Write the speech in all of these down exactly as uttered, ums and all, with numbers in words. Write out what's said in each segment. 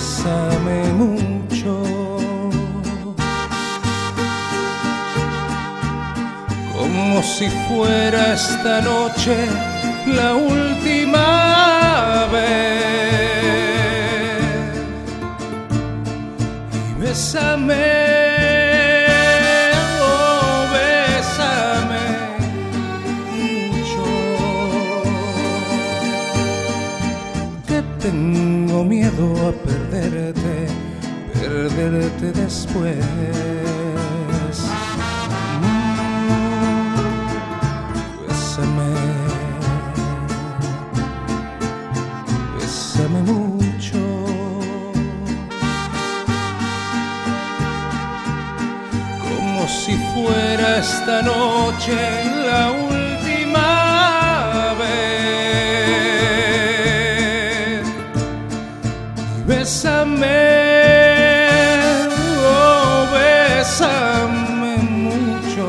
bésame mucho. Como si fuera esta noche la última vez. Y bésame, oh, bésame mucho, que tengo miedo a perderte, perderte después. Bésame mucho, como si fuera esta noche la última vez. Bésame, oh, bésame mucho,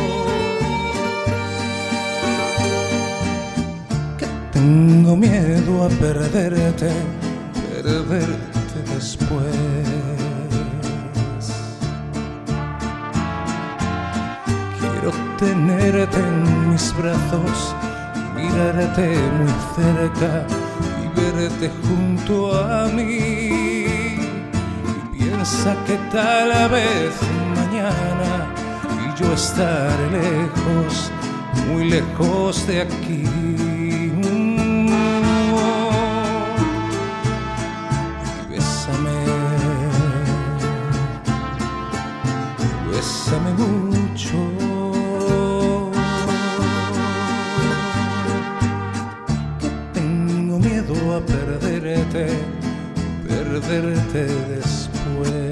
tengo miedo a perderte, perderte después. Quiero tenerte en mis brazos, mirarte muy cerca y verte junto a mí. Y piensa que tal vez mañana y yo estaré lejos, muy lejos de aquí. Bésame mucho, que tengo miedo a perderte, perderte después.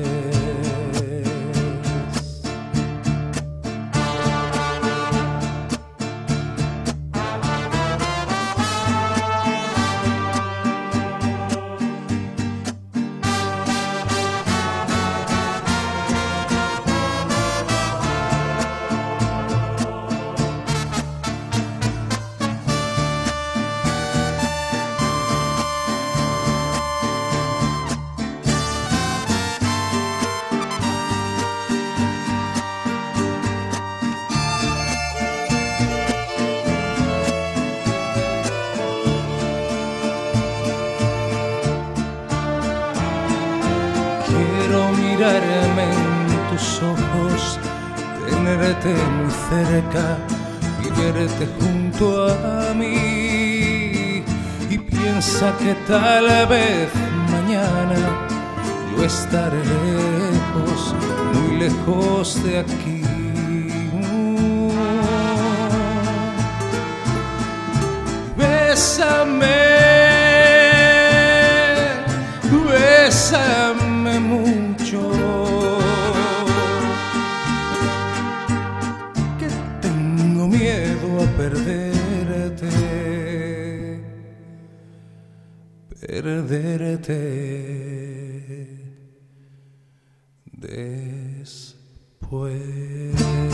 Quiero mirarme en tus ojos, tenerte muy cerca y verte junto a mí. Y piensa que tal vez mañana yo estaré lejos, muy lejos de aquí. Bésame, bésame mucho, que tengo miedo a perderte, perderte después.